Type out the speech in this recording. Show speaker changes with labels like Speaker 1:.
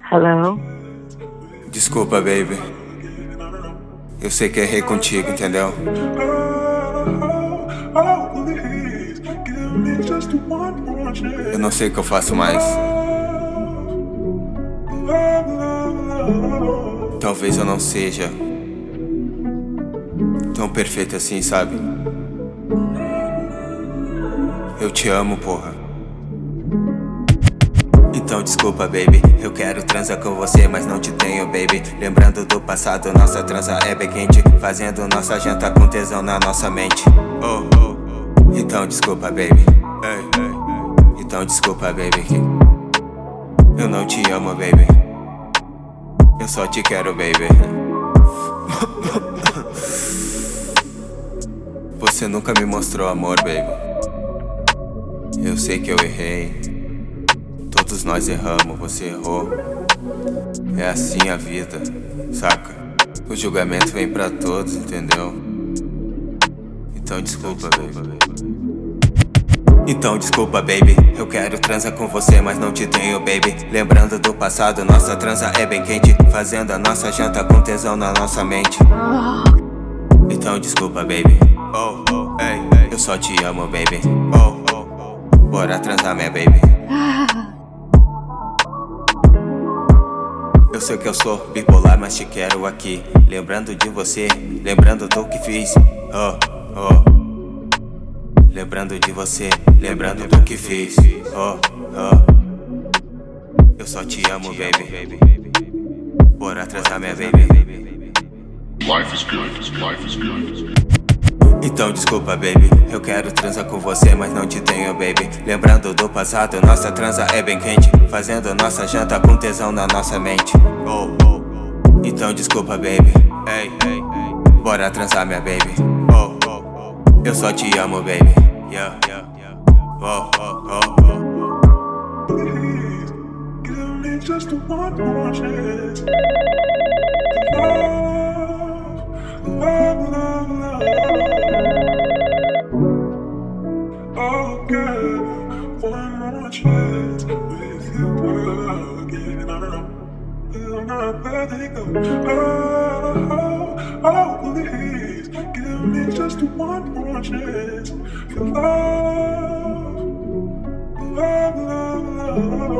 Speaker 1: Hello?
Speaker 2: Desculpa, baby. Eu sei que errei contigo, entendeu? Eu não sei o que eu faço mais. Talvez eu não seja tão perfeito assim, sabe? Eu te amo, porra. Então desculpa, baby. Eu quero transar com você, mas não te tenho, baby. Lembrando do passado, nossa transa é bem quente, fazendo nossa janta com tesão na nossa mente. Então desculpa, baby. Então desculpa, baby. Eu não te amo, baby. Eu só te quero, baby. Você nunca me mostrou amor, baby. Eu sei que eu errei. Todos nós erramos, você errou. É assim a vida, saca? O julgamento vem pra todos, entendeu? Então desculpa, baby. Então desculpa, baby. Eu quero transar com você, mas não te tenho, baby. Lembrando do passado, nossa transa é bem quente, fazendo a nossa janta com tesão na nossa mente. Então desculpa, baby. Eu só te amo, baby. Bora transar, minha baby. Eu sei que eu sou bipolar, mas te quero aqui. Lembrando de você, lembrando do que fiz. Lembrando de você, lembrando do que fiz. Eu só te amo, baby. Bora transar, minha baby.
Speaker 3: Life is good, life is good.
Speaker 2: Então desculpa, baby. Eu quero transar com você, mas não te tenho, baby. Lembrando do passado, nossa transa é bem quente, fazendo nossa janta com tesão na nossa mente. Então desculpa, baby. Bora transar, minha baby. Eu só te amo, baby.
Speaker 4: Please, give me just one more chance. Love. Oh, girl, one more chance with you, girl. Again, I don't know. I'm not letting go. Oh, please, give me just one more chance for love.